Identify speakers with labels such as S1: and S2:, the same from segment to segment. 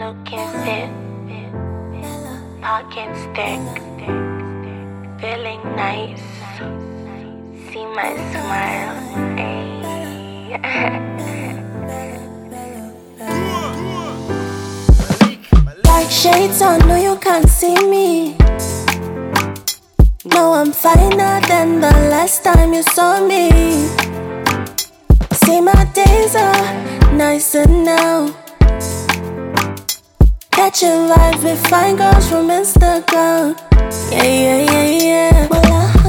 S1: looking fit, pockets thick, feeling nice. See my smile, ayy.
S2: Dark shades on, no you can't see me. No, I'm finer than the last time you saw me. See, my days are nicer now. Catching vibes with fine girls from Instagram. Yeah, yeah, yeah, yeah. Well,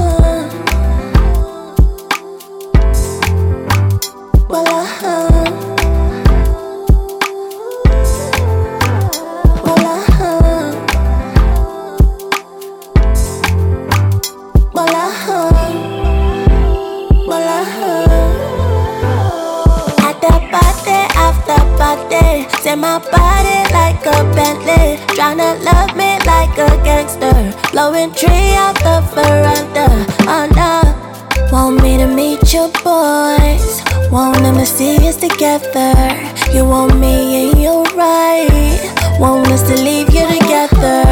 S2: say my body like a Bentley, tryna love me like a gangster, blowing tree out the veranda. Oh no, want me to meet your boys, want them to see us together. You want me and you're right, want us to leave you together.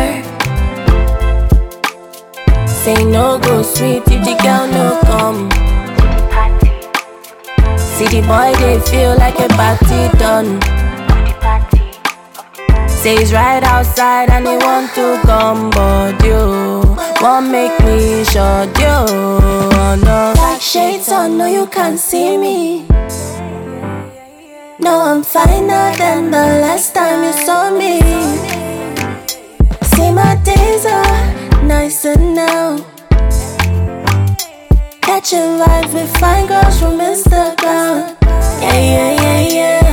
S2: Say no go sweet if the girl no come. See the boy they feel like a party done. Say he's right outside and he want to come, but you won't make me shut you. Oh no. Dark shades on, no you can't see me. No, I'm finer than the last time you saw me. See, my days are nicer now. Catching vibes with fine girls from Instagram. Yeah, yeah, yeah, yeah.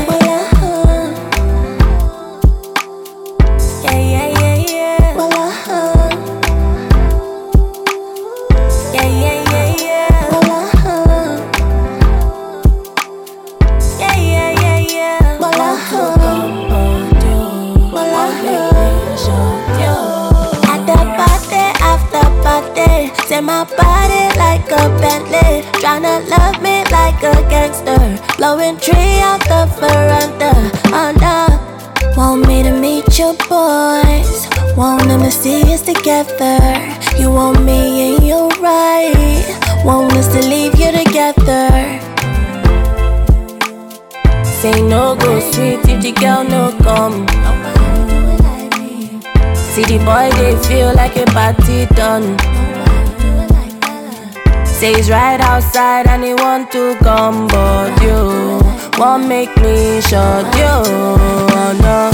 S2: Say my body like a Bentley, tryna love me like a gangster, blowing tree out the veranda. Oh no, want me to meet your boys, want them to see us together. You want me and you're right, want us to leave you together. Say no go sweet if the girl no come. See the boy they feel like a party done. Say he's right outside and he want to come, but you won't make me shut you. Oh no.